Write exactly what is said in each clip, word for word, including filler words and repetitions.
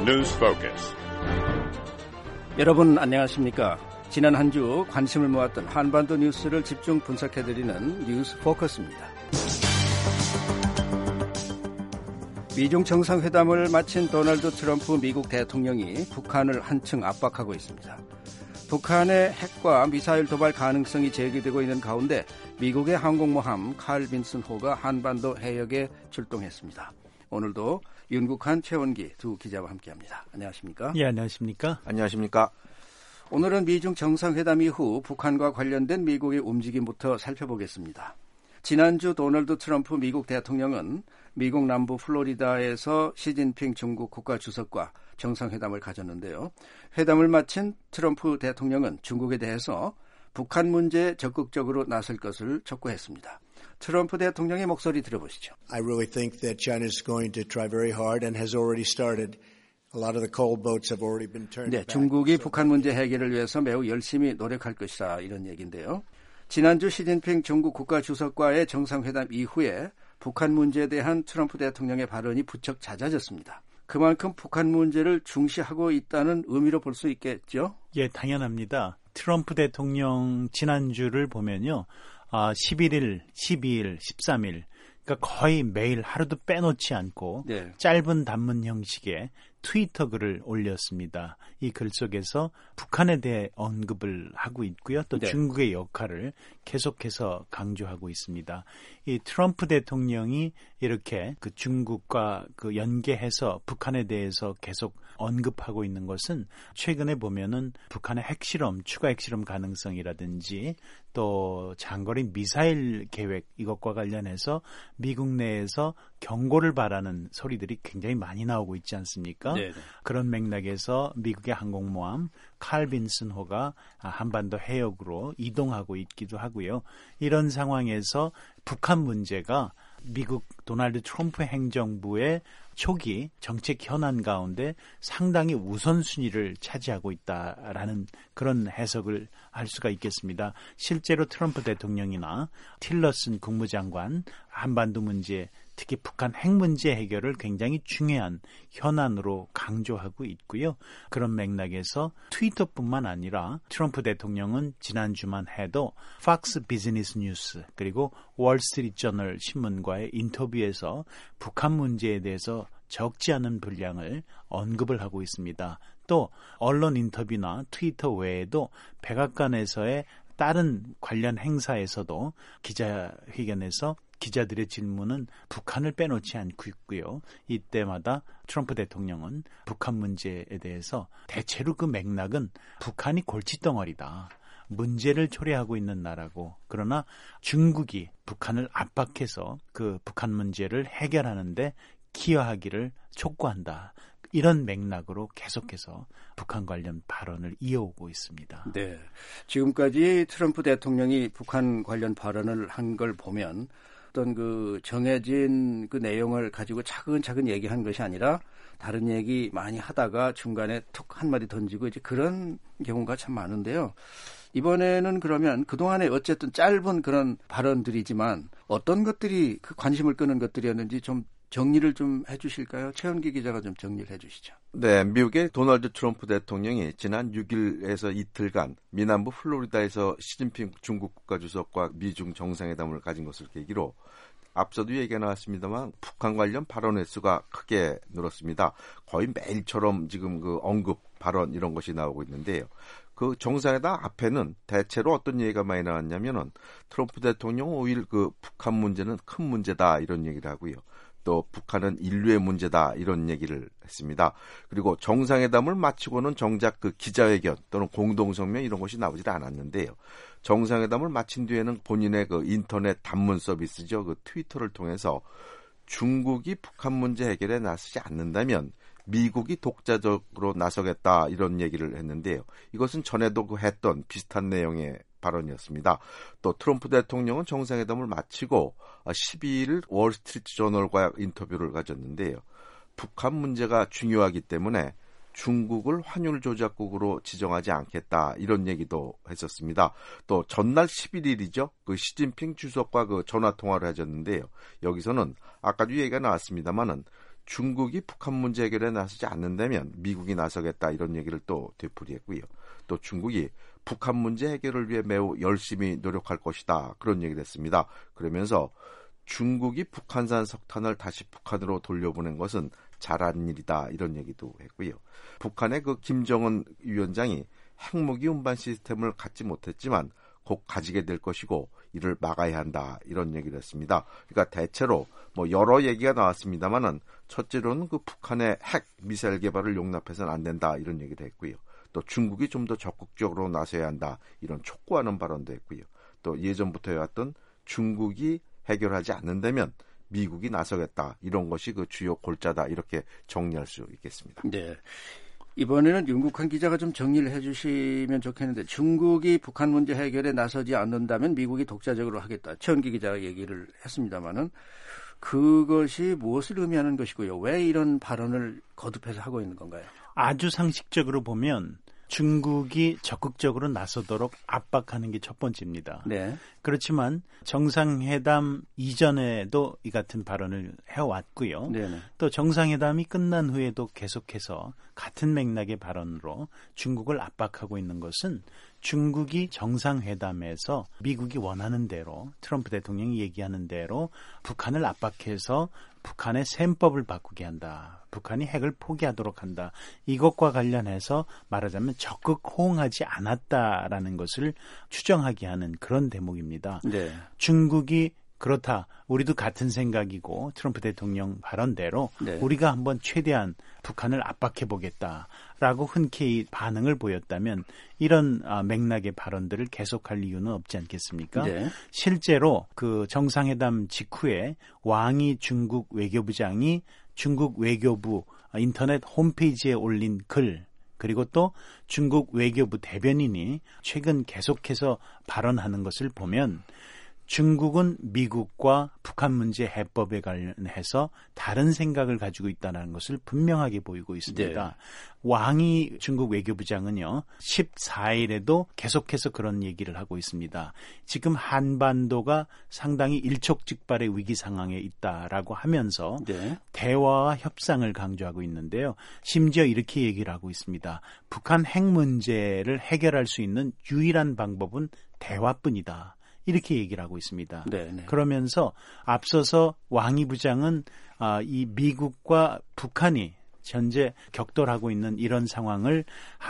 News Focus. 여러분 안녕하십니까? 지난 한 주 관심을 모았던 한반도 뉴스를 집중 분석해드리는 뉴스 포커스입니다. 미중 정상회담을 마친 도널드 트럼프 미국 대통령이 북한을 한층 압박하고 있습니다. 북한의 핵과 미사일 도발 가능성이 제기되고 있는 가운데 미국의 항공모함 칼 빈슨 호가 한반도 해역에 출동했습니다. 오늘도 윤국한, 최원기 두 기자와 함께합니다. 안녕하십니까? 예, 안녕하십니까? 안녕하십니까? 오늘은 미중 정상회담 이후 북한과 관련된 미국의 움직임부터 살펴보겠습니다. 지난주 도널드 트럼프 미국 대통령은 미국 남부 플로리다에서 시진핑 중국 국가주석과 정상회담을 가졌는데요. 회담을 마친 트럼프 대통령은 중국에 대해서 북한 문제에 적극적으로 나설 것을 촉구했습니다. 트럼프 대통령의 목소리 들어보시죠. I really think that China is going to try very hard and has already started. A lot of the coal boats have already been turned 네, back. 중국이 북한 문제 해결을 위해서 매우 열심히 노력할 것이다 이런 얘기인데요. 지난주 시진핑 중국 국가주석과의 정상회담 이후에 북한 문제에 대한 트럼프 대통령의 발언이 부쩍 잦아졌습니다. 그만큼 북한 문제를 중시하고 있다는 의미로 볼 수 있겠죠? 예, 당연합니다. 트럼프 대통령 지난주를 보면요. 아, 십일 일, 십이 일, 십삼 일, 그러니까 거의 매일 하루도 빼놓지 않고 네. 짧은 단문 형식의 트위터 글을 올렸습니다. 이 글 속에서 북한에 대해 언급을 하고 있고요. 또 네. 중국의 역할을 계속해서 강조하고 있습니다. 이 트럼프 대통령이 이렇게 그 중국과 그 연계해서 북한에 대해서 계속 언급하고 있는 것은 최근에 보면은 북한의 핵실험, 추가 핵실험 가능성이라든지 또 장거리 미사일 계획 이것과 관련해서 미국 내에서 경고를 바라는 소리들이 굉장히 많이 나오고 있지 않습니까? 네네. 그런 맥락에서 미국의 항공모함 칼 빈슨 호가 한반도 해역으로 이동하고 있기도 하고요. 이런 상황에서 북한 문제가 미국 도널드 트럼프 행정부의 초기 정책 현안 가운데 상당히 우선순위를 차지하고 있다라는 그런 해석을 할 수가 있겠습니다. 실제로 트럼프 대통령이나 틸러슨 국무장관 한반도 문제, 특히 북한 핵 문제 해결을 굉장히 중요한 현안으로 강조하고 있고요. 그런 맥락에서 트위터뿐만 아니라 트럼프 대통령은 지난주만 해도 팍스 비즈니스 뉴스 그리고 월스트리트 저널 신문과의 인터뷰에서 북한 문제에 대해서 적지 않은 분량을 언급을 하고 있습니다. 또 언론 인터뷰나 트위터 외에도 백악관에서의 다른 관련 행사에서도 기자회견에서 기자들의 질문은 북한을 빼놓지 않고 있고요. 이때마다 트럼프 대통령은 북한 문제에 대해서 대체로 그 맥락은 북한이 골칫덩어리다. 문제를 초래하고 있는 나라고 그러나 중국이 북한을 압박해서 그 북한 문제를 해결하는데 기여하기를 촉구한다. 이런 맥락으로 계속해서 북한 관련 발언을 이어오고 있습니다. 네, 지금까지 트럼프 대통령이 북한 관련 발언을 한 걸 보면 어떤 그 정해진 그 내용을 가지고 차근차근 얘기한 것이 아니라 다른 얘기 많이 하다가 중간에 툭 한마디 던지고 이제 그런 경우가 참 많은데요. 이번에는 그러면 그동안에 어쨌든 짧은 그런 발언들이지만 어떤 것들이 그 관심을 끄는 것들이었는지 좀 정리를 좀 해주실까요? 최원기 기자가 좀 정리를 해주시죠. 네, 미국의 도널드 트럼프 대통령이 지난 육 일에서 이틀간 미남부 플로리다에서 시진핑 중국 국가주석과 미중 정상회담을 가진 것을 계기로 앞서도 얘기가 나왔습니다만 북한 관련 발언 횟수가 크게 늘었습니다. 거의 매일처럼 지금 그 언급 발언 이런 것이 나오고 있는데요. 그 정상회담 앞에는 대체로 어떤 얘기가 많이 나왔냐면은 트럼프 대통령은 오히려 그 북한 문제는 큰 문제다 이런 얘기를 하고요. 또 북한은 인류의 문제다 이런 얘기를 했습니다. 그리고 정상회담을 마치고는 정작 그 기자회견 또는 공동성명 이런 것이 나오질 않았는데요. 정상회담을 마친 뒤에는 본인의 그 인터넷 단문 서비스죠. 그 트위터를 통해서 중국이 북한 문제 해결에 나서지 않는다면 미국이 독자적으로 나서겠다 이런 얘기를 했는데요. 이것은 전에도 그 했던 비슷한 내용의 발언이었습니다. 또 트럼프 대통령은 정상회담을 마치고 십이 일 월스트리트 저널과 인터뷰를 가졌는데요. 북한 문제가 중요하기 때문에 중국을 환율 조작국으로 지정하지 않겠다 이런 얘기도 했었습니다. 또 전날 십일 일이죠. 그 시진핑 주석과 그 전화 통화를 하셨는데요. 여기서는 아까도 얘기가 나왔습니다만은 중국이 북한 문제 해결에 나서지 않는다면 미국이 나서겠다 이런 얘기를 또 되풀이했고요. 또 중국이 북한 문제 해결을 위해 매우 열심히 노력할 것이다 그런 얘기를 했습니다. 그러면서 중국이 북한산 석탄을 다시 북한으로 돌려보낸 것은 잘한 일이다 이런 얘기도 했고요. 북한의 그 김정은 위원장이 핵무기 운반 시스템을 갖지 못했지만 곧 가지게 될 것이고 이를 막아야 한다 이런 얘기를 했습니다. 그러니까 대체로 뭐 여러 얘기가 나왔습니다만은 첫째로는 그 북한의 핵 미사일 개발을 용납해서는 안 된다 이런 얘기도 했고요. 또 중국이 좀 더 적극적으로 나서야 한다 이런 촉구하는 발언도 했고요. 또 예전부터 해왔던 중국이 해결하지 않는다면 미국이 나서겠다 이런 것이 그 주요 골자다 이렇게 정리할 수 있겠습니다. 네. 이번에는 윤국한 기자가 좀 정리를 해주시면 좋겠는데 중국이 북한 문제 해결에 나서지 않는다면 미국이 독자적으로 하겠다. 최원기 기자가 얘기를 했습니다마는 그것이 무엇을 의미하는 것이고요. 왜 이런 발언을 거듭해서 하고 있는 건가요? 아주 상식적으로 보면 중국이 적극적으로 나서도록 압박하는 게 첫 번째입니다. 네. 그렇지만 정상회담 이전에도 이 같은 발언을 해왔고요. 네네. 또 정상회담이 끝난 후에도 계속해서 같은 맥락의 발언으로 중국을 압박하고 있는 것은 중국이 정상회담에서 미국이 원하는 대로 트럼프 대통령이 얘기하는 대로 북한을 압박해서 북한의 셈법을 바꾸게 한다. 북한이 핵을 포기하도록 한다. 이것과 관련해서 말하자면 적극 호응하지 않았다라는 것을 추정하게 하는 그런 대목입니다. 네. 중국이 그렇다. 우리도 같은 생각이고 트럼프 대통령 발언대로 네. 우리가 한번 최대한 북한을 압박해보겠다라고 흔쾌히 반응을 보였다면 이런 맥락의 발언들을 계속할 이유는 없지 않겠습니까? 네. 실제로 그 정상회담 직후에 왕이 중국 외교부장이 중국 외교부 인터넷 홈페이지에 올린 글 그리고 또 중국 외교부 대변인이 최근 계속해서 발언하는 것을 보면 중국은 미국과 북한 문제 해법에 관련해서 다른 생각을 가지고 있다는 것을 분명하게 보이고 있습니다. 네. 왕이 중국 외교부장은요. 십사 일에도 계속해서 그런 얘기를 하고 있습니다. 지금 한반도가 상당히 일촉즉발의 위기 상황에 있다라고 하면서 네. 대화와 협상을 강조하고 있는데요. 심지어 이렇게 얘기를 하고 있습니다. 북한 핵 문제를 해결할 수 있는 유일한 방법은 대화뿐이다. 이렇게 얘기를 하고 있습니다. 네네. 그러면서 앞서서 왕이 부장은 아, 이 미국과 북한이 현재 격돌하고 있는 이런 상황을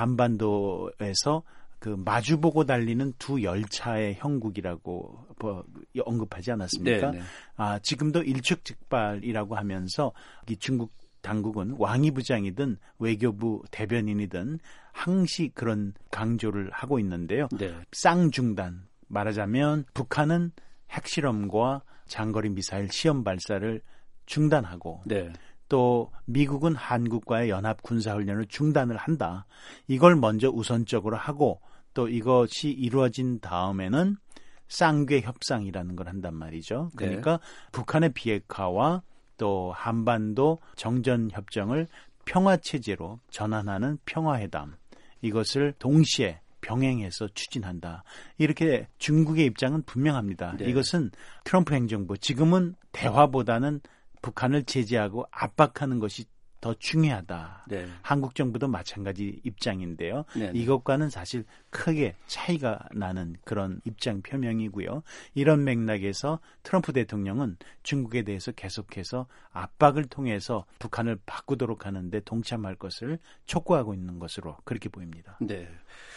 한반도에서 그 마주보고 달리는 두 열차의 형국이라고 언급하지 않았습니까? 네네. 아, 지금도 일촉즉발이라고 하면서 이 중국 당국은 왕이 부장이든 외교부 대변인이든 항시 그런 강조를 하고 있는데요. 네. 쌍중단. 말하자면 북한은 핵실험과 장거리 미사일 시험 발사를 중단하고 네. 또 미국은 한국과의 연합 군사훈련을 중단을 한다. 이걸 먼저 우선적으로 하고 또 이것이 이루어진 다음에는 쌍궤 협상이라는 걸 한단 말이죠. 그러니까 네. 북한의 비핵화와 또 한반도 정전협정을 평화체제로 전환하는 평화회담. 이것을 동시에 병행해서 추진한다. 이렇게 중국의 입장은 분명합니다. 네. 이것은 트럼프 행정부 지금은 대화보다는 북한을 제재하고 압박하는 것이 더 중요하다. 네. 한국 정부도 마찬가지 입장인데요. 네. 이것과는 사실 크게 차이가 나는 그런 입장 표명이고요. 이런 맥락에서 트럼프 대통령은 중국에 대해서 계속해서 압박을 통해서 북한을 바꾸도록 하는데 동참할 것을 촉구하고 있는 것으로 그렇게 보입니다. 네.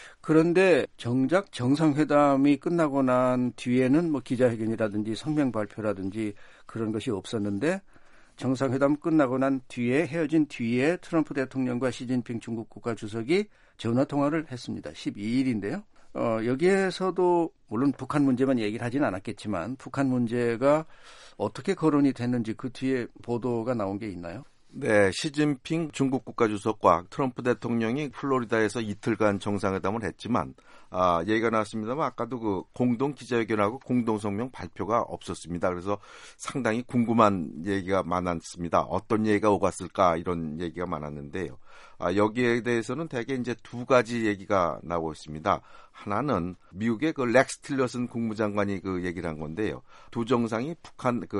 그런데 정작 정상회담이 끝나고 난 뒤에는 뭐 기자회견이라든지 성명 발표라든지 그런 것이 없었는데 정상회담 끝나고 난 뒤에 헤어진 뒤에 트럼프 대통령과 시진핑 중국 국가주석이 전화통화를 했습니다. 십이 일인데요. 어, 여기에서도 물론 북한 문제만 얘기를 하진 않았겠지만 북한 문제가 어떻게 거론이 됐는지 그 뒤에 보도가 나온 게 있나요? 네, 시진핑 중국 국가주석과 트럼프 대통령이 플로리다에서 이틀간 정상회담을 했지만 아, 얘기가 나왔습니다만 아까도 그 공동 기자회견하고 공동 성명 발표가 없었습니다. 그래서 상당히 궁금한 얘기가 많았습니다. 어떤 얘기가 오갔을까 이런 얘기가 많았는데요. 아, 여기에 대해서는 대개 이제 두 가지 얘기가 나오고 있습니다. 하나는 미국의 그 렉스 틸러슨 국무장관이 그 얘기를 한 건데요. 두 정상이 북한 그 핵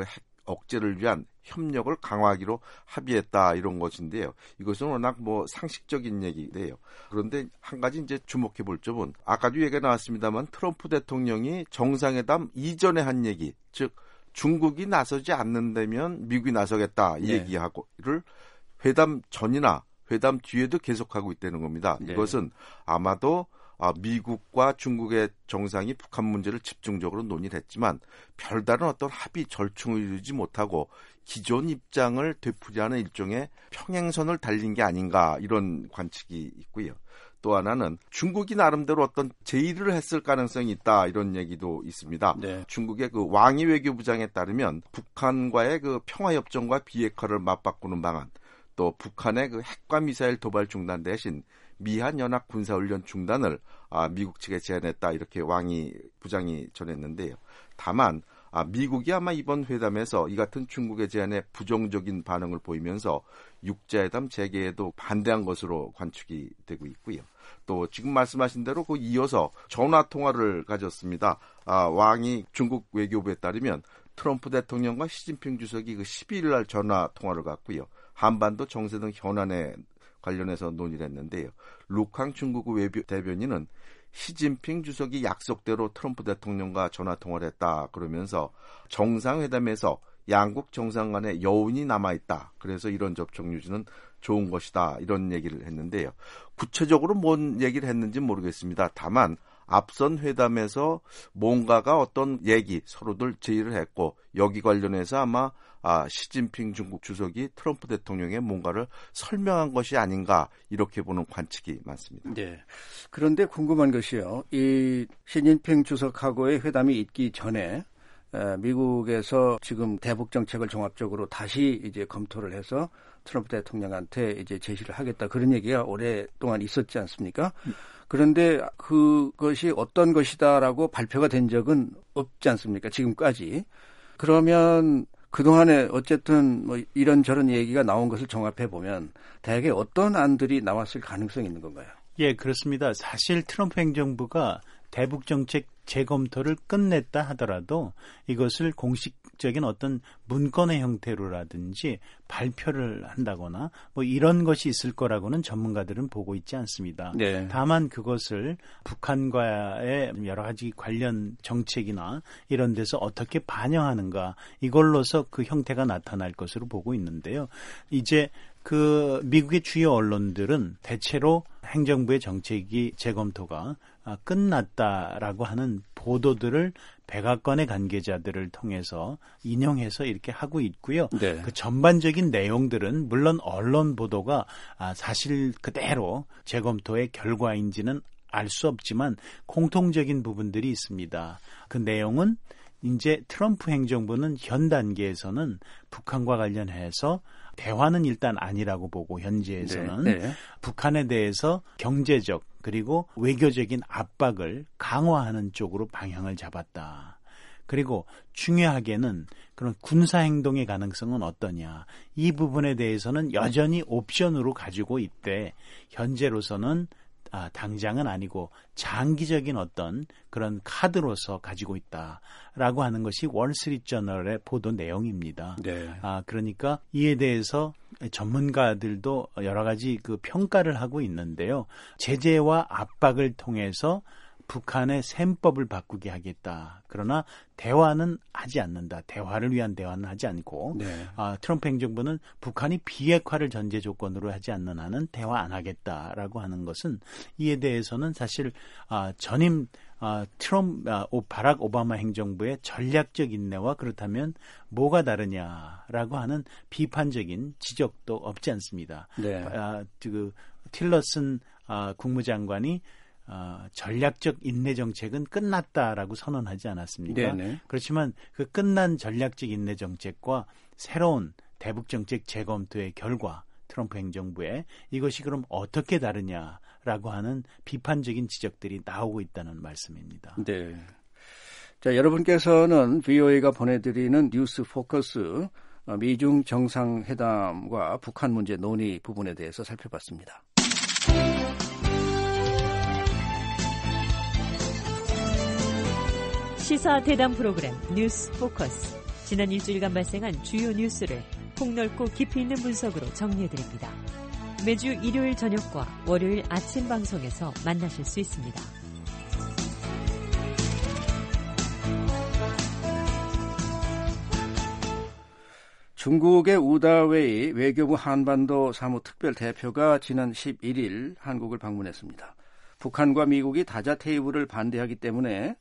억제를 위한 협력을 강화하기로 합의했다 이런 것인데요. 이것은 워낙 뭐 상식적인 얘기인데요. 그런데 한 가지 이제 주목해 볼 점은 아까도 얘기가 나왔습니다만 트럼프 대통령이 정상회담 이전에 한 얘기, 즉 중국이 나서지 않는다면 미국이 나서겠다 이 네. 얘기하고를 회담 전이나 회담 뒤에도 계속하고 있다는 겁니다. 네. 이것은 아마도 미국과 중국의 정상이 북한 문제를 집중적으로 논의를 했지만 별다른 어떤 합의 절충을 이루지 못하고 기존 입장을 되풀이하는 일종의 평행선을 달린 게 아닌가 이런 관측이 있고요. 또 하나는 중국이 나름대로 어떤 제의를 했을 가능성이 있다 이런 얘기도 있습니다. 네. 중국의 그 왕이 외교부장에 따르면 북한과의 그 평화협정과 비핵화를 맞바꾸는 방안, 또 북한의 그 핵과 미사일 도발 중단 대신 미한 연합 군사훈련 중단을 아, 미국 측에 제안했다 이렇게 왕이 부장이 전했는데요. 다만 아, 미국이 아마 이번 회담에서 이 같은 중국의 제안에 부정적인 반응을 보이면서 육자회담 재개에도 반대한 것으로 관측이 되고 있고요. 또 지금 말씀하신 대로 그 이어서 전화 통화를 가졌습니다. 아, 왕이 중국 외교부에 따르면 트럼프 대통령과 시진핑 주석이 그 십이 일 날 전화 통화를 갖고요. 한반도 정세 등 현안에 관련해서 논의를 했는데요. 루캉 중국 외교 대변인은 시진핑 주석이 약속대로 트럼프 대통령과 전화통화를 했다 그러면서 정상회담에서 양국 정상 간에 여운이 남아있다. 그래서 이런 접촉 유지는 좋은 것이다. 이런 얘기를 했는데요. 구체적으로 뭔 얘기를 했는지 모르겠습니다. 다만 앞선 회담에서 뭔가가 어떤 얘기 서로들 제의를 했고 여기 관련해서 아마 아, 시진핑 중국 주석이 트럼프 대통령의 뭔가를 설명한 것이 아닌가 이렇게 보는 관측이 많습니다. 네. 그런데 궁금한 것이요. 이 시진핑 주석하고의 회담이 있기 전에 미국에서 지금 대북 정책을 종합적으로 다시 이제 검토를 해서 트럼프 대통령한테 이제 제시를 하겠다 그런 얘기가 오랫동안 있었지 않습니까? 그런데 그것이 어떤 것이다라고 발표가 된 적은 없지 않습니까? 지금까지. 그러면 그동안에 어쨌든 뭐 이런저런 얘기가 나온 것을 종합해 보면 대개 어떤 안들이 나왔을 가능성이 있는 건가요? 예, 그렇습니다. 사실 트럼프 행정부가 대북 정책 재검토를 끝냈다 하더라도 이것을 공식적인 어떤 문건의 형태로라든지 발표를 한다거나 뭐 이런 것이 있을 거라고는 전문가들은 보고 있지 않습니다. 네. 다만 그것을 북한과의 여러 가지 관련 정책이나 이런 데서 어떻게 반영하는가 이걸로서 그 형태가 나타날 것으로 보고 있는데요. 이제 그 미국의 주요 언론들은 대체로 행정부의 정책이 재검토가 끝났다라고 하는 보도들을 백악관의 관계자들을 통해서 인용해서 이렇게 하고 있고요. 네. 그 전반적인 내용들은 물론 언론 보도가 사실 그대로 재검토의 결과인지는 알 수 없지만 공통적인 부분들이 있습니다. 그 내용은 이제 트럼프 행정부는 현 단계에서는 북한과 관련해서 대화는 일단 아니라고 보고 현재에서는 네, 네. 북한에 대해서 경제적 그리고 외교적인 압박을 강화하는 쪽으로 방향을 잡았다. 그리고 중요하게는 그런 군사행동의 가능성은 어떠냐. 이 부분에 대해서는 여전히 옵션으로 가지고 있대. 현재로서는 아, 당장은 아니고 장기적인 어떤 그런 카드로서 가지고 있다라고 하는 것이 월스트리트저널의 보도 내용입니다. 네. 아, 그러니까 이에 대해서 전문가들도 여러 가지 그 평가를 하고 있는데요. 제재와 압박을 통해서 북한의 셈법을 바꾸게 하겠다. 그러나 대화는 하지 않는다. 대화를 위한 대화는 하지 않고 네. 아, 트럼프 행정부는 북한이 비핵화를 전제 조건으로 하지 않는 한은 대화 안 하겠다라고 하는 것은 이에 대해서는 사실 아, 전임 아, 트럼프 아, 오, 바락 오바마 행정부의 전략적 인내와 그렇다면 뭐가 다르냐라고 하는 비판적인 지적도 없지 않습니다. 네. 아, 그 틸러슨 아, 국무장관이 어, 전략적 인내 정책은 끝났다라고 선언하지 않았습니까? 네네. 그렇지만 그 끝난 전략적 인내 정책과 새로운 대북 정책 재검토의 결과 트럼프 행정부의 이것이 그럼 어떻게 다르냐라고 하는 비판적인 지적들이 나오고 있다는 말씀입니다. 네. 자, 여러분께서는 브이오에이가 보내드리는 뉴스 포커스 미중 정상회담과 북한 문제 논의 부분에 대해서 살펴봤습니다. 시사 대담 프로그램 뉴스 포커스. 지난 일주일간 발생한 주요 뉴스를 폭넓고 깊이 있는 분석으로 정리해드립니다. 매주 일요일 저녁과 월요일 아침 방송에서 만나실 수 있습니다. 중국의 우다웨이 외교부 한반도 사무특별대표가 지난 십일 일 한국을 방문했습니다. 북한과 미국이 다자 테이블을 반대하기 때문에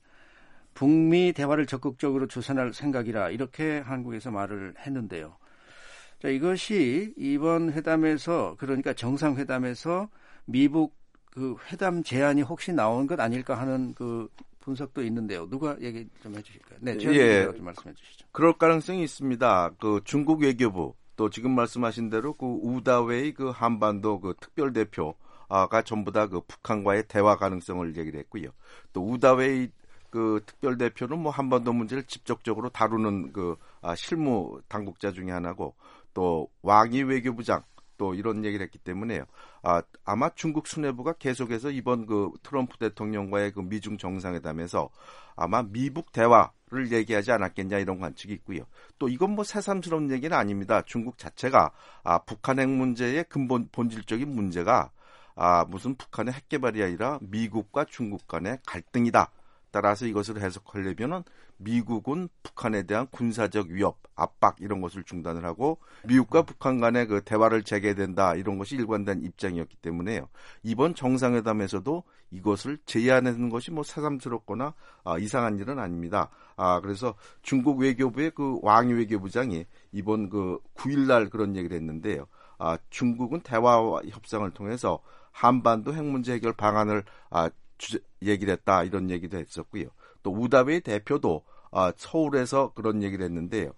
북미 대화를 적극적으로 주선할 생각이라 이렇게 한국에서 말을 했는데요. 자, 이것이 이번 회담에서 그러니까 정상회담에서 미북 그 회담 제안이 혹시 나온 것 아닐까 하는 그 분석도 있는데요. 누가 얘기 좀 해주실까요? 네, 예, 좀 말씀해 주시죠. 그럴 가능성이 있습니다. 그 중국 외교부 또 지금 말씀하신 대로 그 우다웨이 그 한반도 그 특별 대표가 전부 다 그 북한과의 대화 가능성을 얘기를 했고요. 또 우다웨이 그 특별 대표는 뭐 한반도 문제를 직접적으로 다루는 그 아, 실무 당국자 중에 하나고 또 왕이 외교부장 또 이런 얘기를 했기 때문에요. 아, 아마 중국 수뇌부가 계속해서 이번 그 트럼프 대통령과의 그 미중 정상회담에서 아마 미북 대화를 얘기하지 않았겠냐 이런 관측이 있고요. 또 이건 뭐 새삼스러운 얘기는 아닙니다. 중국 자체가 아, 북한 핵 문제의 근본 본질적인 문제가 아, 무슨 북한의 핵 개발이 아니라 미국과 중국 간의 갈등이다. 따라서 이것을 해석하려면은 미국은 북한에 대한 군사적 위협, 압박 이런 것을 중단을 하고 미국과 북한 간의 그 대화를 재개된다 이런 것이 일관된 입장이었기 때문에요. 이번 정상회담에서도 이것을 제의하는 것이 뭐 새삼스럽거나 아, 이상한 일은 아닙니다. 아 그래서 중국 외교부의 그 왕이 외교부장이 이번 그 구 일날 그런 얘기를 했는데요. 아 중국은 대화와 협상을 통해서 한반도 핵 문제 해결 방안을 아 주제, 얘기를 했다 이런 얘기도 했었고요. 또 우다웨이 대표도 아, 서울에서 그런 얘기를 했는데요.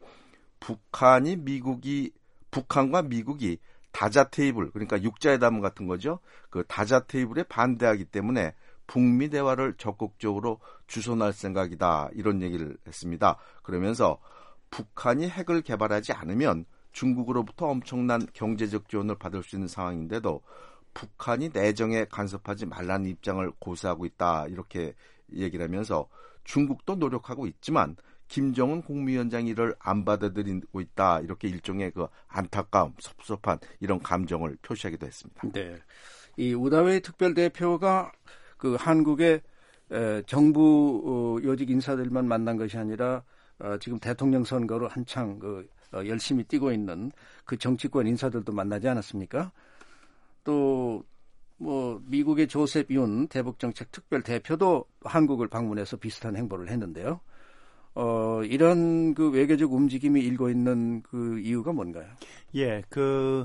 북한이 미국이 북한과 미국이 다자 테이블 그러니까 육자회담 같은 거죠. 그 다자 테이블에 반대하기 때문에 북미 대화를 적극적으로 주선할 생각이다 이런 얘기를 했습니다. 그러면서 북한이 핵을 개발하지 않으면 중국으로부터 엄청난 경제적 지원을 받을 수 있는 상황인데도 북한이 내정에 간섭하지 말라는 입장을 고수하고 있다 이렇게 얘기를 하면서 중국도 노력하고 있지만 김정은 국무위원장이 이를 안 받아들이고 있다 이렇게 일종의 그 안타까움, 섭섭한 이런 감정을 표시하기도 했습니다. 네, 이 우다웨이 특별대표가 그 한국의 에, 정부 어, 요직 인사들만 만난 것이 아니라 어, 지금 대통령 선거로 한창 그, 어, 열심히 뛰고 있는 그 정치권 인사들도 만나지 않았습니까? 또 뭐 미국의 조셉 윤 대북정책 특별 대표도 한국을 방문해서 비슷한 행보를 했는데요. 어, 이런 그 외교적 움직임이 일고 있는 그 이유가 뭔가요? 예, 그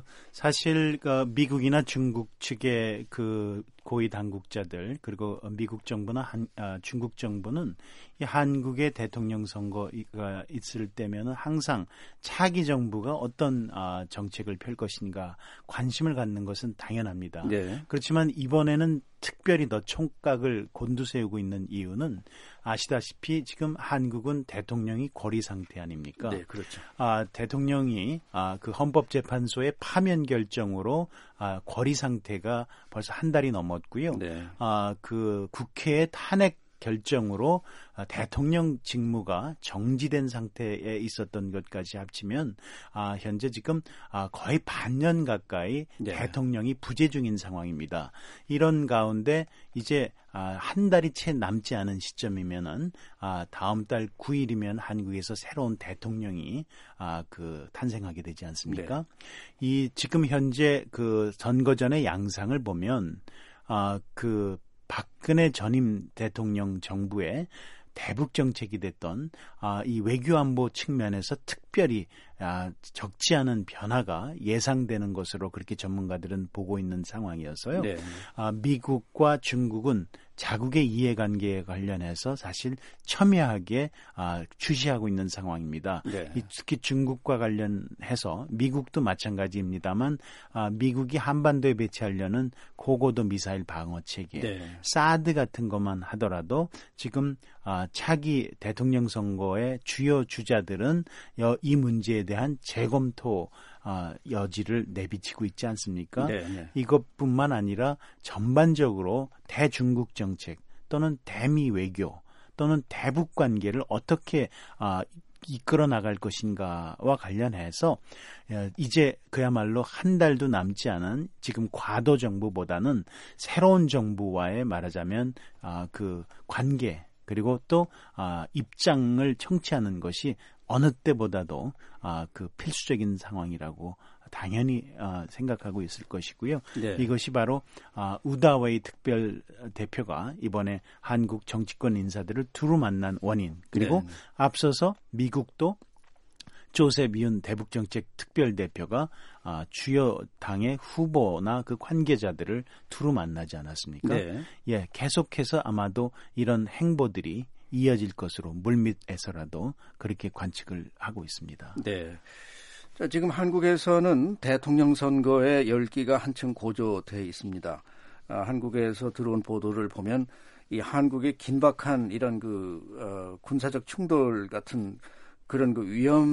사실 그 미국이나 중국 측의 그 고위 당국자들 그리고 미국 정부나 한, 아, 중국 정부는 이 한국의 대통령 선거가 있을 때면은 항상 차기 정부가 어떤 아, 정책을 펼 것인가 관심을 갖는 것은 당연합니다. 네. 그렇지만 이번에는 특별히 더 총각을 곤두세우고 있는 이유는 아시다시피 지금 한국은 대통령이 고리 상태 아닙니까? 네, 그렇죠. 아, 대통령이 아, 그 헌법재판소의 파면 결정으로 아, 고리 상태가 벌써 한 달이 넘었고요. 네. 아, 그 국회의 탄핵 결정으로 대통령 직무가 정지된 상태에 있었던 것까지 합치면 아, 현재 지금 아, 거의 반년 가까이 네. 대통령이 부재 중인 상황입니다. 이런 가운데 이제 아, 한 달이 채 남지 않은 시점이면은 아, 다음 달 구 일이면 한국에서 새로운 대통령이 아, 그 탄생하게 되지 않습니까? 네. 이 지금 현재 그 선거 전의 양상을 보면 아, 그 박근혜 전임 대통령 정부의 대북 정책이 됐던 아, 이 외교안보 측면에서 특별히 아, 적지 않은 변화가 예상되는 것으로 그렇게 전문가들은 보고 있는 상황이어서요. 네. 아, 미국과 중국은 자국의 이해관계에 관련해서 사실 첨예하게 아, 주시하고 있는 상황입니다. 네. 특히 중국과 관련해서 미국도 마찬가지입니다만 아, 미국이 한반도에 배치하려는 고고도 미사일 방어 체계, 네. 사드 같은 것만 하더라도 지금 아, 차기 대통령 선거의 주요 주자들은 여, 이 문제에 대한 재검토 아, 여지를 내비치고 있지 않습니까? 네, 네. 이것뿐만 아니라 전반적으로 대중국 정책 또는 대미 외교 또는 대북 관계를 어떻게 아, 이끌어 나갈 것인가와 관련해서 이제 그야말로 한 달도 남지 않은 지금 과도 정부보다는 새로운 정부와의 말하자면 그 관계 그리고 또 입장을 청취하는 것이 어느 때보다도 그 필수적인 상황이라고 당연히 생각하고 있을 것이고요. 네. 이것이 바로 우다웨이 특별 대표가 이번에 한국 정치권 인사들을 두루 만난 원인 그리고 네. 앞서서 미국도 조셉 윤 대북정책 특별대표가 주요 당의 후보나 그 관계자들을 두루 만나지 않았습니까? 네. 예, 계속해서 아마도 이런 행보들이 이어질 것으로 물밑에서라도 그렇게 관측을 하고 있습니다. 네. 자, 지금 한국에서는 대통령 선거의 열기가 한층 고조되어 있습니다. 아, 한국에서 들어온 보도를 보면 이 한국의 긴박한 이런 그 어, 군사적 충돌 같은 그런 그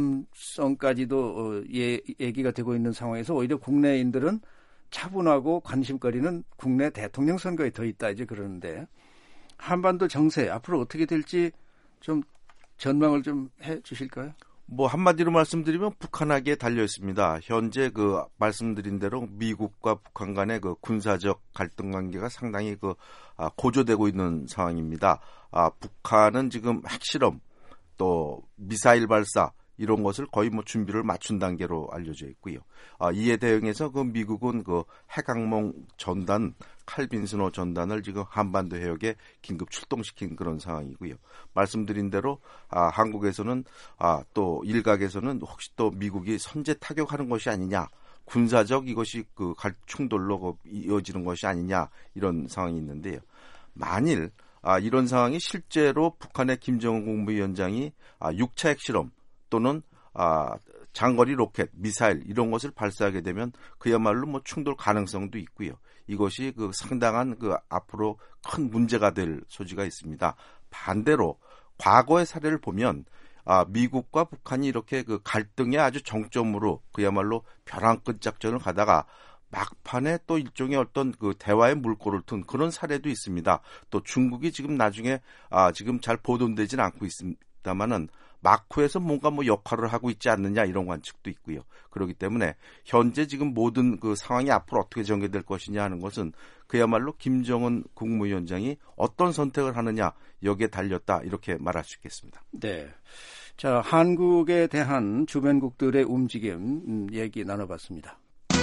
위험성까지도 어, 예, 얘기가 되고 있는 상황에서 오히려 국내인들은 차분하고 관심거리는 국내 대통령 선거에 더 있다 이제 그러는데 한반도 정세 앞으로 어떻게 될지 좀 전망을 좀 해 주실까요? 뭐 한마디로 말씀드리면 북한에게 달려 있습니다. 현재 그 말씀드린 대로 미국과 북한 간의 그 군사적 갈등 관계가 상당히 그 아, 고조되고 있는 상황입니다. 아, 북한은 지금 핵실험 또 미사일 발사 이런 것을 거의 뭐 준비를 맞춘 단계로 알려져 있고요. 아, 이에 대응해서 그 미국은 그 핵항공 전단 칼빈스호 전단을 지금 한반도 해역에 긴급 출동시킨 그런 상황이고요. 말씀드린 대로 아, 한국에서는 아, 또 일각에서는 혹시 또 미국이 선제 타격하는 것이 아니냐, 군사적 이것이 그 충돌로 그 이어지는 것이 아니냐 이런 상황이 있는데요. 만일 아, 이런 상황이 실제로 북한의 김정은 국무위원장이 아, 육 차 핵실험 또는 아, 장거리 로켓, 미사일 이런 것을 발사하게 되면 그야말로 뭐 충돌 가능성도 있고요. 이것이 그 상당한 그 앞으로 큰 문제가 될 소지가 있습니다. 반대로 과거의 사례를 보면 아, 미국과 북한이 이렇게 그 갈등의 아주 정점으로 그야말로 벼랑 끝 작전을 가다가 막판에 또 일종의 어떤 그 대화의 물꼬를 튼 그런 사례도 있습니다. 또 중국이 지금 나중에 아, 지금 잘 보도되지는 않고 있습니다만은 마쿠에서 뭔가 뭐 역할을 하고 있지 않느냐 이런 관측도 있고요. 그렇기 때문에 현재 지금 모든 그 상황이 앞으로 어떻게 전개될 것이냐 하는 것은 그야말로 김정은 국무위원장이 어떤 선택을 하느냐 여기에 달렸다 이렇게 말할 수 있겠습니다. 네. 자, 한국에 대한 주변국들의 움직임 음, 얘기 나눠봤습니다.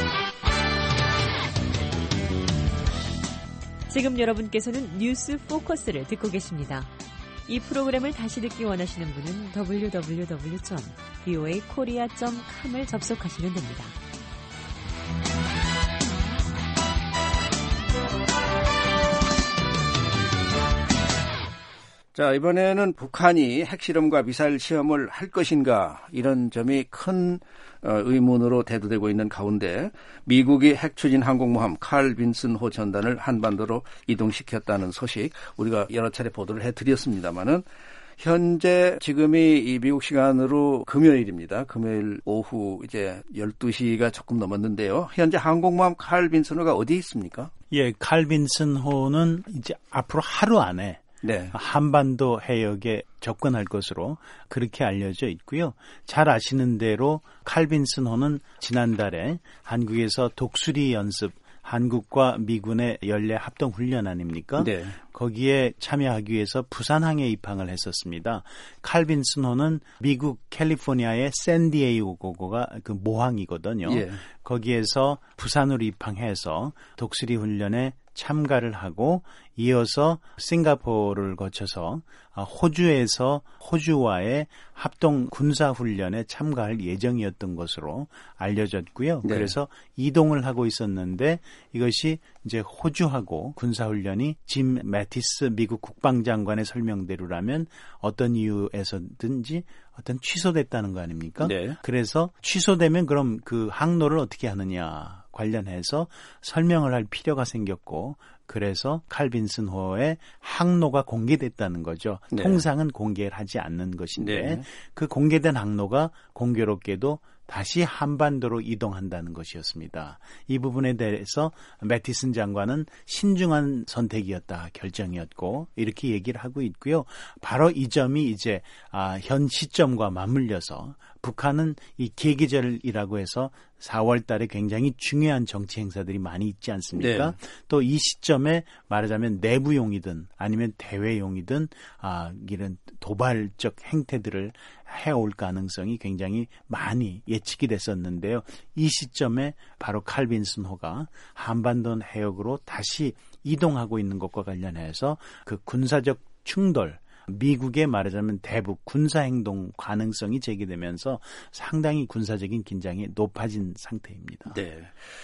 지금 여러분께서는 뉴스 포커스를 듣고 계십니다. 이 프로그램을 다시 듣기 원하시는 분은 더블유 더블유 더블유 점 브이오에이 코리아 점 컴을 접속하시면 됩니다. 자, 이번에는 북한이 핵실험과 미사일 시험을 할 것인가 이런 점이 큰 의문으로 대두되고 있는 가운데 미국이 핵 추진 항공모함 칼 빈슨호 전단을 한반도로 이동시켰다는 소식 우리가 여러 차례 보도를 해드렸습니다마는 현재 지금이 이 미국 시간으로 금요일입니다. 금요일 오후 이제 열두 시가 조금 넘었는데요. 현재 항공모함 칼 빈슨호가 어디에 있습니까? 예, 칼 빈슨호는 이제 앞으로 하루 안에 네. 한반도 해역에 접근할 것으로 그렇게 알려져 있고요. 잘 아시는 대로 칼 빈슨호는 지난달에 한국에서 독수리 연습, 한국과 미군의 연례 합동 훈련 아닙니까? 네. 거기에 참여하기 위해서 부산항에 입항을 했었습니다. 칼 빈슨호는 미국 캘리포니아의 샌디에이고가 그 모항이거든요. 예. 거기에서 부산으로 입항해서 독수리 훈련에 참가를 하고 이어서 싱가포르를 거쳐서 호주에서 호주와의 합동 군사훈련에 참가할 예정이었던 것으로 알려졌고요. 네. 그래서 이동을 하고 있었는데 이것이 이제 호주하고 군사훈련이 짐 매티스 미국 국방장관의 설명대로라면 어떤 이유에서든지 어떤 취소됐다는 거 아닙니까? 네. 그래서 취소되면 그럼 그 항로를 어떻게 하느냐 관련해서 설명을 할 필요가 생겼고 그래서 칼 빈슨호의 항로가 공개됐다는 거죠. 네. 통상은 공개를 하지 않는 것인데 네. 그 공개된 항로가 공교롭게도 다시 한반도로 이동한다는 것이었습니다. 이 부분에 대해서 매티슨 장관은 신중한 선택이었다, 결정이었고 이렇게 얘기를 하고 있고요. 바로 이 점이 이제 아, 현 시점과 맞물려서 북한은 이 계기절이라고 해서 사월 달에 굉장히 중요한 정치 행사들이 많이 있지 않습니까? 네. 또 이 시점에 말하자면 내부용이든 아니면 대외용이든 아, 이런 도발적 행태들을 해올 가능성이 굉장히 많이 예측이 됐었는데요. 이 시점에 바로 칼빈슨호가 한반도 해역으로 다시 이동하고 있는 것과 관련해서 그 군사적 충돌, 미국의 말하자면 대북 군사행동 가능성이 제기되면서 상당히 군사적인 긴장이 높아진 상태입니다. 네.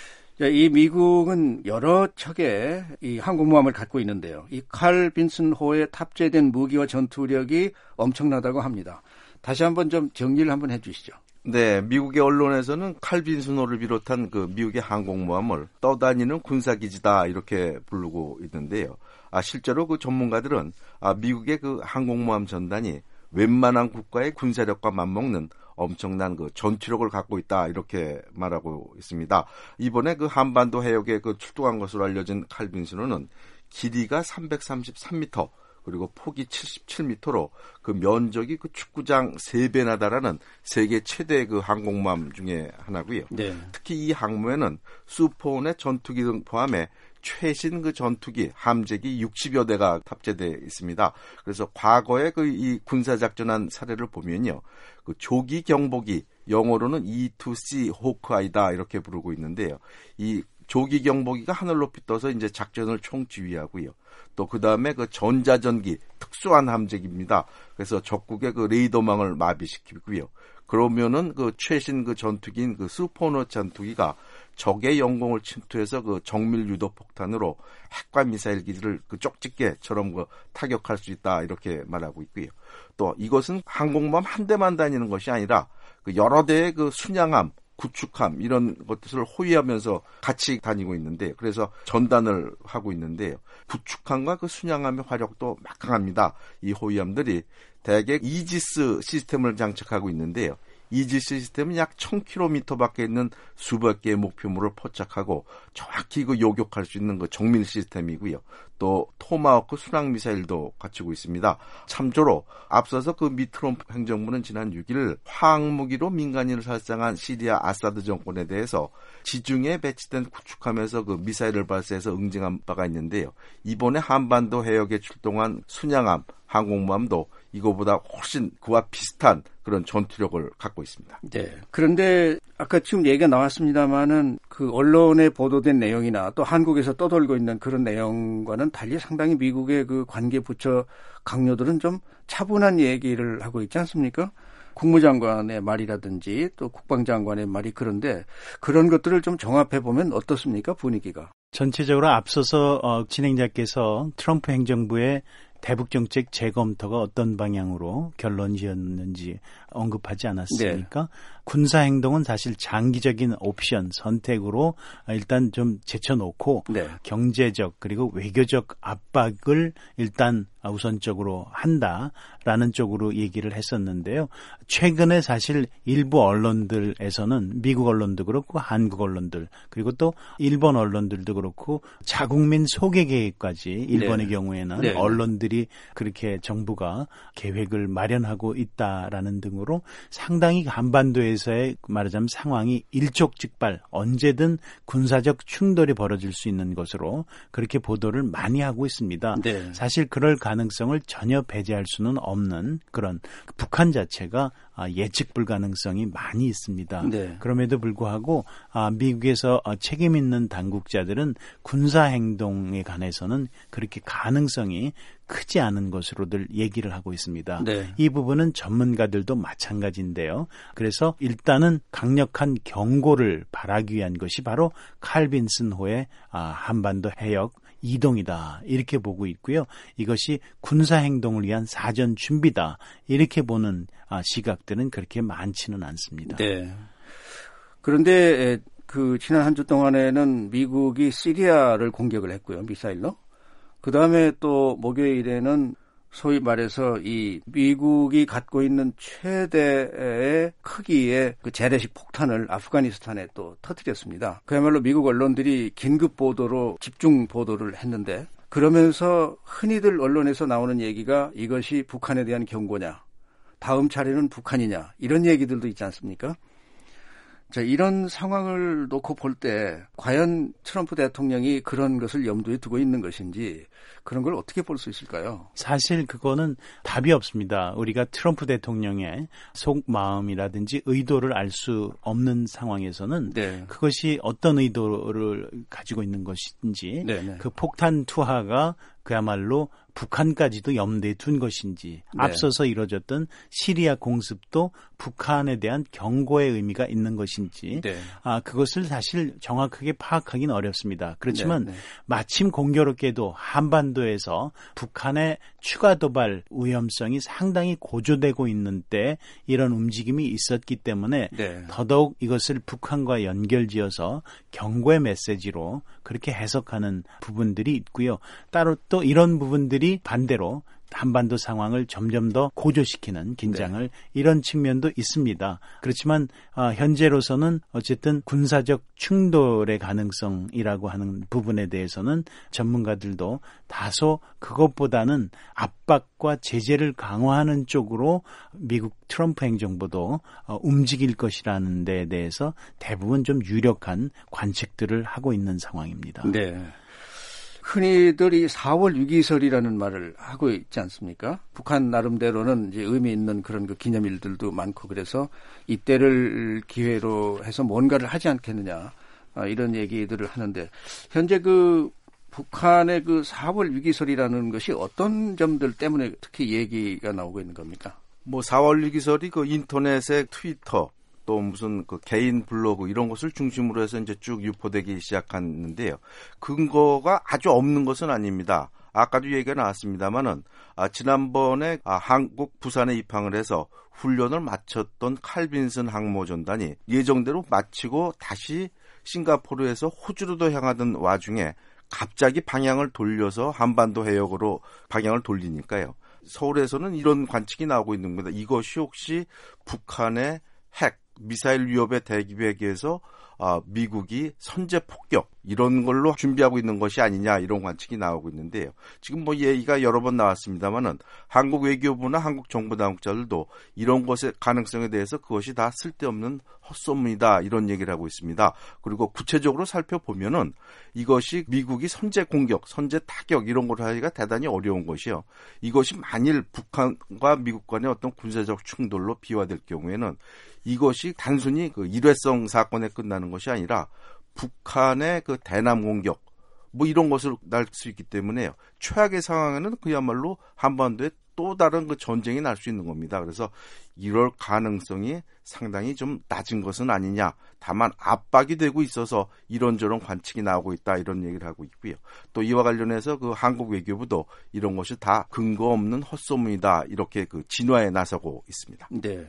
이 미국은 여러 척의 이 항공모함을 갖고 있는데요. 이 칼 빈슨호에 탑재된 무기와 전투력이 엄청나다고 합니다. 다시 한번 좀 정리를 한번 해 주시죠. 네, 미국의 언론에서는 칼 빈슨호를 비롯한 그 미국의 항공모함을 떠다니는 군사기지다 이렇게 부르고 있는데요. 아, 실제로 그 전문가들은 아, 미국의 그 항공모함 전단이 웬만한 국가의 군사력과 맞먹는 엄청난 그 전투력을 갖고 있다 이렇게 말하고 있습니다. 이번에 그 한반도 해역에 그 출동한 것으로 알려진 칼 빈슨호는 길이가 삼백삼십삼 미터 그리고 폭이 칠십칠 미터로 그 면적이 그 축구장 세 배나 달하는 세계 최대 그 항공모함 중에 하나고요. 네. 특히 이 항모에는 수포온의 전투기 등 포함해 최신 그 전투기, 함재기 육십여 대가 탑재되어 있습니다. 그래서 과거에 그 이 군사작전한 사례를 보면요. 그 조기 경보기, 영어로는 이 투 씨 호크아이다 이렇게 부르고 있는데요. 이 조기 경보기가 하늘 높이 떠서 이제 작전을 총지휘하고요. 또 그 다음에 그 전자전기, 특수한 함재기입니다. 그래서 적국의 그 레이더망을 마비시키고요. 그러면은 그 최신 그 전투기인 그 슈퍼노 전투기가 적의 영공을 침투해서 그 정밀 유도 폭탄으로 핵과 미사일 기지를 그 쪽집게처럼 그 타격할 수 있다 이렇게 말하고 있고요. 또 이것은 항공모함 한 대만 다니는 것이 아니라 그 여러 대의 그 순양함, 구축함 이런 것들을 호위하면서 같이 다니고 있는데 그래서 전단을 하고 있는데요. 구축함과 그 순양함의 화력도 막강합니다. 이 호위함들이 대개 이지스 시스템을 장착하고 있는데요. 이지스 시스템은 약 천 킬로미터 밖에 있는 수백 개의 목표물을 포착하고 정확히 그 요격할 수 있는 그 정밀 시스템이고요. 또 토마호크 순항 미사일도 갖추고 있습니다. 참조로 앞서서 그 미 트럼프 행정부는 지난 육 일 화학무기로 민간인을 살상한 시리아 아사드 정권에 대해서 지중해에 배치된 구축함에서 그 미사일을 발사해서 응징한 바가 있는데요. 이번에 한반도 해역에 출동한 순양함, 항공모함도 이거보다 훨씬 그와 비슷한 그런 전투력을 갖고 있습니다. 네. 그런데 아까 지금 얘기가 나왔습니다마는 그 언론에 보도된 내용이나 또 한국에서 떠돌고 있는 그런 내용과는 달리 상당히 미국의 그 관계 부처 강요들은 좀 차분한 얘기를 하고 있지 않습니까? 국무장관의 말이라든지 또 국방장관의 말이 그런데 그런 것들을 좀 종합해 보면 어떻습니까? 분위기가. 전체적으로 앞서서 어, 진행자께서 트럼프 행정부의 대북정책 재검토가 어떤 방향으로 결론 지었는지 언급하지 않았습니까? 네. 군사행동은 사실 장기적인 옵션, 선택으로 일단 좀 제쳐놓고 네. 경제적 그리고 외교적 압박을 일단 우선적으로 한다라는 쪽으로 얘기를 했었는데요. 최근에 사실 일부 언론들에서는 미국 언론도 그렇고 한국 언론들 그리고 또 일본 언론들도 그렇고 자국민 소개 계획까지 일본의 네. 경우에는 네. 언론들이 그렇게 정부가 계획을 마련하고 있다라는 등으로 상당히 한반도에서의 말하자면 상황이 일촉즉발 언제든 군사적 충돌이 벌어질 수 있는 것으로 그렇게 보도를 많이 하고 있습니다. 네. 사실 그럴 가능성을 전혀 배제할 수는 없는 그런 북한 자체가 예측 불가능성이 많이 있습니다. 네. 그럼에도 불구하고 미국에서 책임 있는 당국자들은 군사행동에 관해서는 그렇게 가능성이 크지 않은 것으로들 얘기를 하고 있습니다. 네. 이 부분은 전문가들도 마찬가지인데요. 그래서 일단은 강력한 경고를 바라기 위한 것이 바로 칼 빈슨호의 한반도 해역 이동이다 이렇게 보고 있고요. 이것이 군사행동을 위한 사전 준비다 이렇게 보는 시각들은 그렇게 많지는 않습니다. 네. 그런데 그 지난 한 주 동안에는 미국이 시리아를 공격을 했고요. 미사일로. 그다음에 또 목요일에는 소위 말해서 이 미국이 갖고 있는 최대의 크기의 그 재래식 폭탄을 아프가니스탄에 또 터뜨렸습니다. 그야말로 미국 언론들이 긴급 보도로 집중 보도를 했는데 그러면서 흔히들 언론에서 나오는 얘기가 이것이 북한에 대한 경고냐, 다음 차례는 북한이냐 이런 얘기들도 있지 않습니까? 자, 이런 상황을 놓고 볼 때 과연 트럼프 대통령이 그런 것을 염두에 두고 있는 것인지 그런 걸 어떻게 볼 수 있을까요? 사실 그거는 답이 없습니다. 우리가 트럼프 대통령의 속마음이라든지 의도를 알 수 없는 상황에서는 네. 그것이 어떤 의도를 가지고 있는 것인지 네네. 그 폭탄 투하가 그야말로 북한까지도 염두에 둔 것인지 네. 앞서서 이루어졌던 시리아 공습도 북한에 대한 경고의 의미가 있는 것인지 네. 아, 그것을 사실 정확하게 파악하기는 어렵습니다. 그렇지만 네, 네. 마침 공교롭게도 한반도에서 북한의 추가 도발 위험성이 상당히 고조되고 있는 때 이런 움직임이 있었기 때문에 네. 더더욱 이것을 북한과 연결지어서 경고의 메시지로 그렇게 해석하는 부분들이 있고요. 따로 또 이런 부분들이 반대로 한반도 상황을 점점 더 고조시키는 긴장을 네. 이런 측면도 있습니다. 그렇지만 어, 현재로서는 어쨌든 군사적 충돌의 가능성이라고 하는 부분에 대해서는 전문가들도 다소 그것보다는 압박과 제재를 강화하는 쪽으로 미국 트럼프 행정부도 어, 움직일 것이라는 데에 대해서 대부분 좀 유력한 관측들을 하고 있는 상황입니다. 네. 흔히들 이 사월 위기설이라는 말을 하고 있지 않습니까? 북한 나름대로는 이제 의미 있는 그런 그 기념일들도 많고 그래서 이때를 기회로 해서 뭔가를 하지 않겠느냐 이런 얘기들을 하는데 현재 그 북한의 그 사월 위기설이라는 것이 어떤 점들 때문에 특히 얘기가 나오고 있는 겁니까? 뭐 사월 위기설이 그 인터넷의 트위터 또 무슨 그 개인 블로그 이런 것을 중심으로 해서 이제 쭉 유포되기 시작했는데요. 근거가 아주 없는 것은 아닙니다. 아까도 얘기가 나왔습니다만은 아, 지난번에 아, 한국 부산에 입항을 해서 훈련을 마쳤던 칼빈슨 항모전단이 예정대로 마치고 다시 싱가포르에서 호주로도 향하던 와중에 갑자기 방향을 돌려서 한반도 해역으로 방향을 돌리니까요. 서울에서는 이런 관측이 나오고 있는 겁니다. 이것이 혹시 북한의 핵 미사일 위협에 대비하기 위해서 아, 미국이 선제 폭격 이런 걸로 준비하고 있는 것이 아니냐 이런 관측이 나오고 있는데요. 지금 뭐 얘기가 여러 번 나왔습니다만은 한국 외교부나 한국 정부 당국자들도 이런 것의 가능성에 대해서 그것이 다 쓸데없는 헛소문이다 이런 얘기를 하고 있습니다. 그리고 구체적으로 살펴보면은 이것이 미국이 선제 공격, 선제 타격 이런 걸 하기가 대단히 어려운 것이요. 이것이 만일 북한과 미국 간의 어떤 군사적 충돌로 비화될 경우에는 이것이 단순히 그 일회성 사건에 끝나는 것이 아니라 북한의 그 대남 공격 뭐 이런 것을 날 수 있기 때문에요. 최악의 상황에는 그야말로 한반도에 또 다른 그 전쟁이 날 수 있는 겁니다. 그래서 이럴 가능성이 상당히 좀 낮은 것은 아니냐. 다만 압박이 되고 있어서 이런저런 관측이 나오고 있다 이런 얘기를 하고 있고요. 또 이와 관련해서 그 한국 외교부도 이런 것이 다 근거 없는 헛소문이다 이렇게 그 진화에 나서고 있습니다. 네.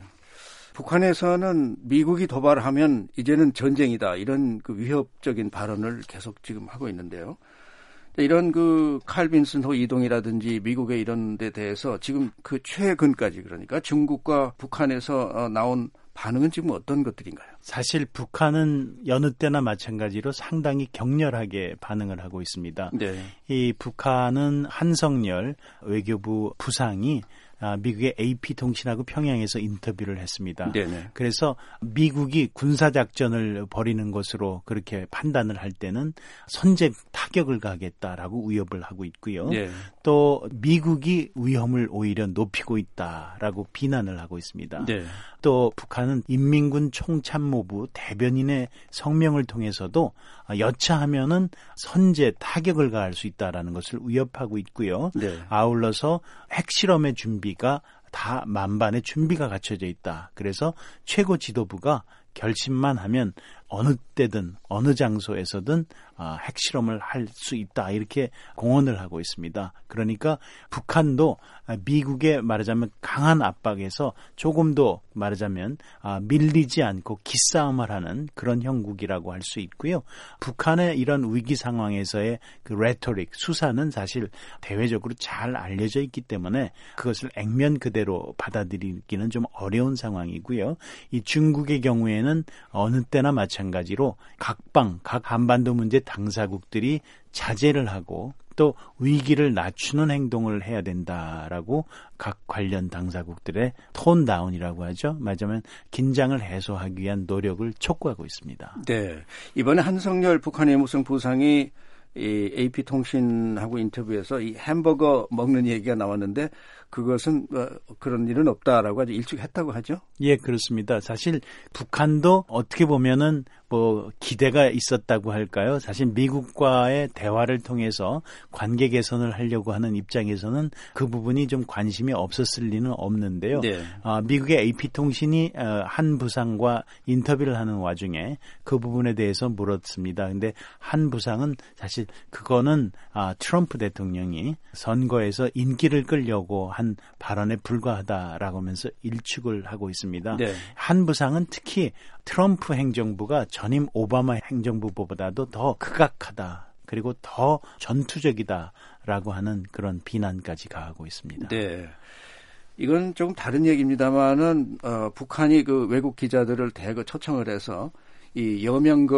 북한에서는 미국이 도발하면 이제는 전쟁이다 이런 그 위협적인 발언을 계속 지금 하고 있는데요. 이런 그 칼빈슨호 이동이라든지 미국의 이런 데 대해서 지금 그 최근까지 그러니까 중국과 북한에서 나온 반응은 지금 어떤 것들인가요? 사실 북한은 여느 때나 마찬가지로 상당히 격렬하게 반응을 하고 있습니다. 네. 이 북한은 한성열 외교부 부상이 아, 미국의 에이피통신하고 평양에서 인터뷰를 했습니다. 네네. 그래서 미국이 군사작전을 벌이는 것으로 그렇게 판단을 할 때는 선제 타격을 가겠다라고 위협을 하고 있고요. 네. 또 미국이 위험을 오히려 높이고 있다라고 비난을 하고 있습니다. 네. 또 북한은 인민군 총참모부 대변인의 성명을 통해서도 여차하면은 선제 타격을 가할 수 있다라는 것을 위협하고 있고요. 네. 아울러서 핵실험의 준비가 다 만반의 준비가 갖춰져 있다. 그래서 최고 지도부가 결심만 하면 어느 때든 어느 장소에서든 아, 핵실험을 할 수 있다 이렇게 공언을 하고 있습니다. 그러니까 북한도 미국의 말하자면 강한 압박에서 조금 더 말하자면 아, 밀리지 않고 기싸움을 하는 그런 형국이라고 할 수 있고요. 북한의 이런 위기 상황에서의 그 레토릭, 수사는 사실 대외적으로 잘 알려져 있기 때문에 그것을 액면 그대로 받아들이기는 좀 어려운 상황이고요. 이 중국의 경우에는 어느 때나 마찬가지로 각방, 각 한반도 문제 당사국들이 자제를 하고 또 위기를 낮추는 행동을 해야 된다라고 각 관련 당사국들의 톤다운이라고 하죠. 말하자면 긴장을 해소하기 위한 노력을 촉구하고 있습니다. 네, 이번에 한성열 북한의 무슨 부상이 이 에이피통신하고 인터뷰에서 이 햄버거 먹는 얘기가 나왔는데 그것은 어, 그런 일은 없다라고 아주 일축했다고 하죠? 예, 그렇습니다. 사실 북한도 어떻게 보면은 뭐 기대가 있었다고 할까요? 사실 미국과의 대화를 통해서 관계 개선을 하려고 하는 입장에서는 그 부분이 좀 관심이 없었을 리는 없는데요. 네. 아, 미국의 에이피통신이 한 부상과 인터뷰를 하는 와중에 그 부분에 대해서 물었습니다. 근데 한 부상은 사실 그거는 아, 트럼프 대통령이 선거에서 인기를 끌려고 한 발언에 불과하다라고 하면서 일축을 하고 있습니다. 네. 한 부상은 특히 트럼프 행정부가 전임 오바마 행정부보다도 더 극악하다. 그리고 더 전투적이다라고 하는 그런 비난까지 가하고 있습니다. 네. 이건 조금 다른 얘기입니다만은 어, 북한이 그 외국 기자들을 대거 초청을 해서 이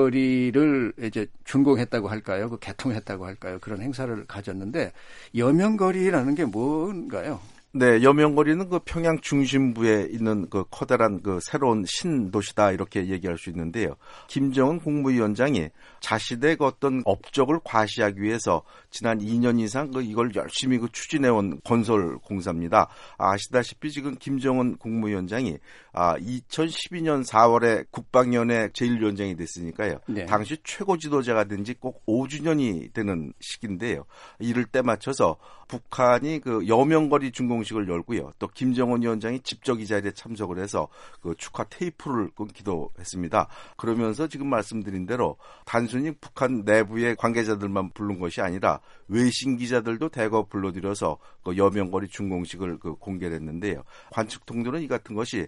여명거리를 이제 준공했다고 할까요? 그 개통했다고 할까요? 그런 행사를 가졌는데 여명거리라는 게 뭔가요? 네, 여명거리는 그 평양 중심부에 있는 그 커다란 그 새로운 신도시다 이렇게 얘기할 수 있는데요. 김정은 국무위원장이 자신의 그 어떤 업적을 과시하기 위해서 지난 이 년 이상 그 이걸 열심히 그 추진해온 건설 공사입니다. 아시다시피 지금 김정은 국무위원장이 아 이천십이 년 사월에 국방위원회 제일 위원장이 됐으니까요. 네. 당시 최고 지도자가 된 지 꼭 오 주년이 되는 시기인데요. 이를 때 맞춰서 북한이 그 여명거리 준공식을 열고요. 또 김정은 위원장이 직접 이 자리에 참석을 해서 그 축하 테이프를 끊기도 했습니다. 그러면서 지금 말씀드린 대로 단순히 북한 내부의 관계자들만 부른 것이 아니라 외신 기자들도 대거 불러들여서 그 여명거리 준공식을 그 공개를 했는데요. 관측통들은 이 같은 것이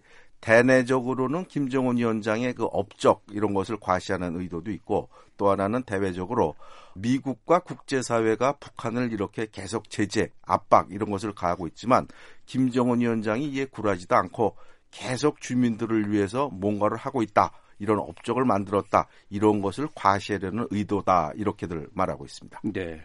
대내적으로는 김정은 위원장의 그 업적 이런 것을 과시하는 의도도 있고 또 하나는 대외적으로 미국과 국제사회가 북한을 이렇게 계속 제재, 압박 이런 것을 가하고 있지만 김정은 위원장이 이에 굴하지도 않고 계속 주민들을 위해서 뭔가를 하고 있다. 이런 업적을 만들었다. 이런 것을 과시하려는 의도다. 이렇게들 말하고 있습니다. 네.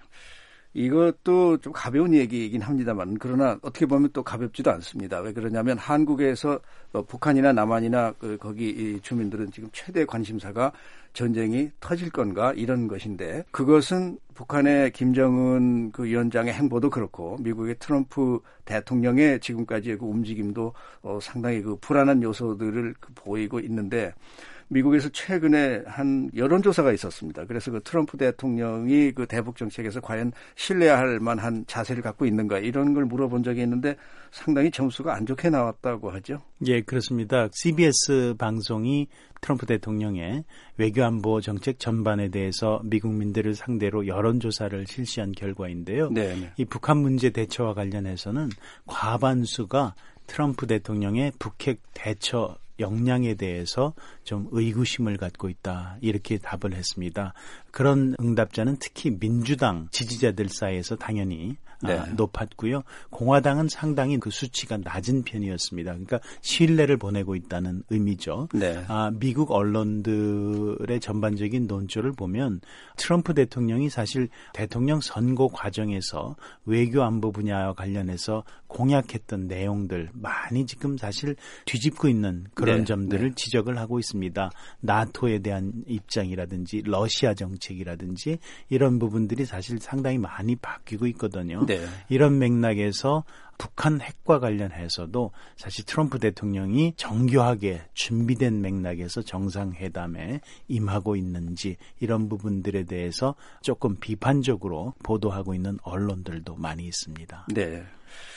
이것도 좀 가벼운 얘기이긴 합니다만 그러나 어떻게 보면 또 가볍지도 않습니다. 왜 그러냐면 한국에서 북한이나 남한이나 그 거기 주민들은 지금 최대 관심사가 전쟁이 터질 건가 이런 것인데 그것은 북한의 김정은 그 위원장의 행보도 그렇고 미국의 트럼프 대통령의 지금까지의 그 움직임도 어 상당히 그 불안한 요소들을 그 보이고 있는데 미국에서 최근에 한 여론조사가 있었습니다. 그래서 그 트럼프 대통령이 그 대북 정책에서 과연 신뢰할 만한 자세를 갖고 있는가 이런 걸 물어본 적이 있는데 상당히 점수가 안 좋게 나왔다고 하죠. 예, 그렇습니다. 씨비에스 방송이 트럼프 대통령의 외교안보 정책 전반에 대해서 미국민들을 상대로 여론조사를 실시한 결과인데요. 네네. 이 북한 문제 대처와 관련해서는 과반수가 트럼프 대통령의 북핵 대처 역량에 대해서 좀 의구심을 갖고 있다. 이렇게 답을 했습니다. 그런 응답자는 특히 민주당 지지자들 사이에서 당연히 네. 아, 높았고요. 공화당은 상당히 그 수치가 낮은 편이었습니다. 그러니까 신뢰를 보내고 있다는 의미죠. 네. 아, 미국 언론들의 전반적인 논조를 보면 트럼프 대통령이 사실 대통령 선거 과정에서 외교 안보 분야와 관련해서 공약했던 내용들 많이 지금 사실 뒤집고 있는 그런 네. 점들을 네. 지적을 하고 있습니다. 나토에 대한 입장이라든지 러시아 정책이라든지 이런 부분들이 사실 상당히 많이 바뀌고 있거든요. 네. 이런 맥락에서 북한 핵과 관련해서도 사실 트럼프 대통령이 정교하게 준비된 맥락에서 정상회담에 임하고 있는지 이런 부분들에 대해서 조금 비판적으로 보도하고 있는 언론들도 많이 있습니다. 네.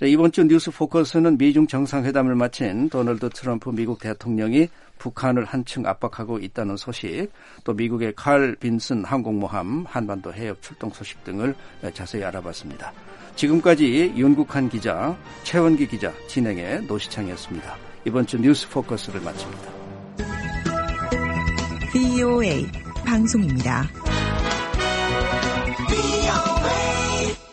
이번 주 뉴스 포커스는 미중 정상회담을 마친 도널드 트럼프 미국 대통령이 북한을 한층 압박하고 있다는 소식, 또 미국의 칼 빈슨 항공모함 한반도 해협 출동 소식 등을 자세히 알아봤습니다. 지금까지 윤국한 기자, 최원기 기자 진행의 노시창이었습니다. 이번 주 뉴스 포커스를 마칩니다. 브이오에이 방송입니다.